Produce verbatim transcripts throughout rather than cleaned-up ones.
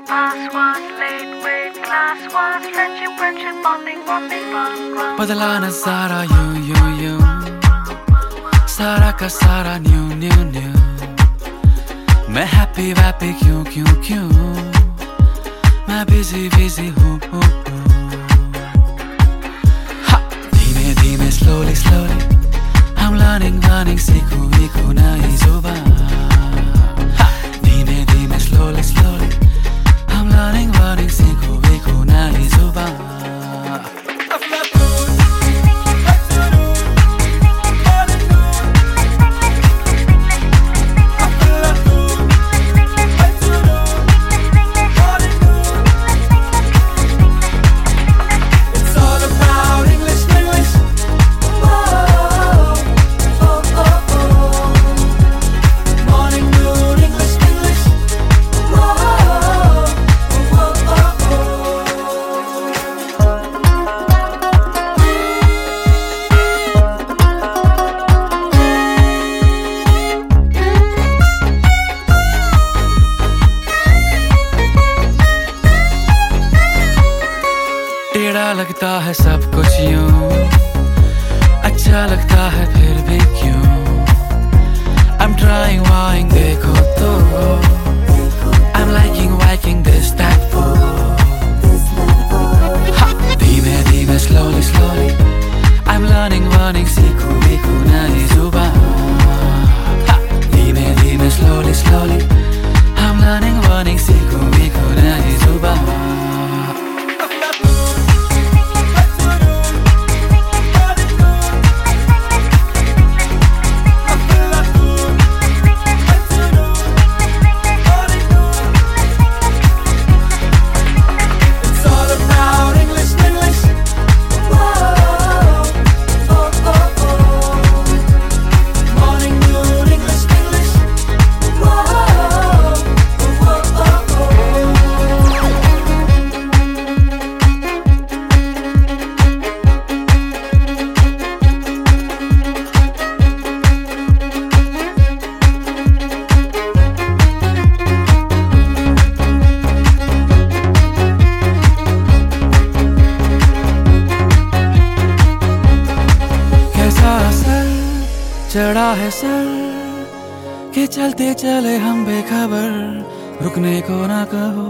pass was late with class was friendship, friendship, bonding, bonding, run, run. बदला नजारा यूं यूं यूं सारा का सारा न्यू न्यू न्यू मैं हैप्पी वैप्पी क्यों क्यों क्यों मैं बिजी बिजी हूँ हूँ हूँ धीमे धीमे slowly slowly I'm learning learning सीखूं सीखूं नई जुबान धीमे धीमे slowly slowly I'm learning learning सीखूं सीखूं नई जुबान टेढ़ा लगता है सब कुछ यूं अच्छा लगता है फिर भी क्यों I'm trying trying देखो तो I'm liking liking this that fool धीमे धीमे slowly slowly I'm learning learning सीखूं सीखूं नई जुबान धीमे धीमे slowly slowly I'm learning learning सीखूं सीखूं नई जुबान चढ़ा है सर कि चलते चले हम बेखबर रुकने को ना कहो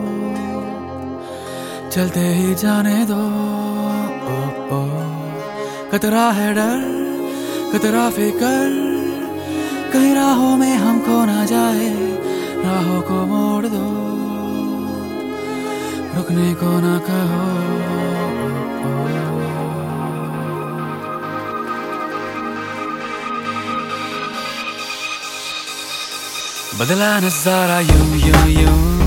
चलते ही जाने दो ओ, ओ। कतरा है डर कतरा फिकर कहीं राहों में हम खो ना जाए राहों को मोड़ दो रुकने को ना कहो ओ, ओ। बदला नजारा यूं यूं यूं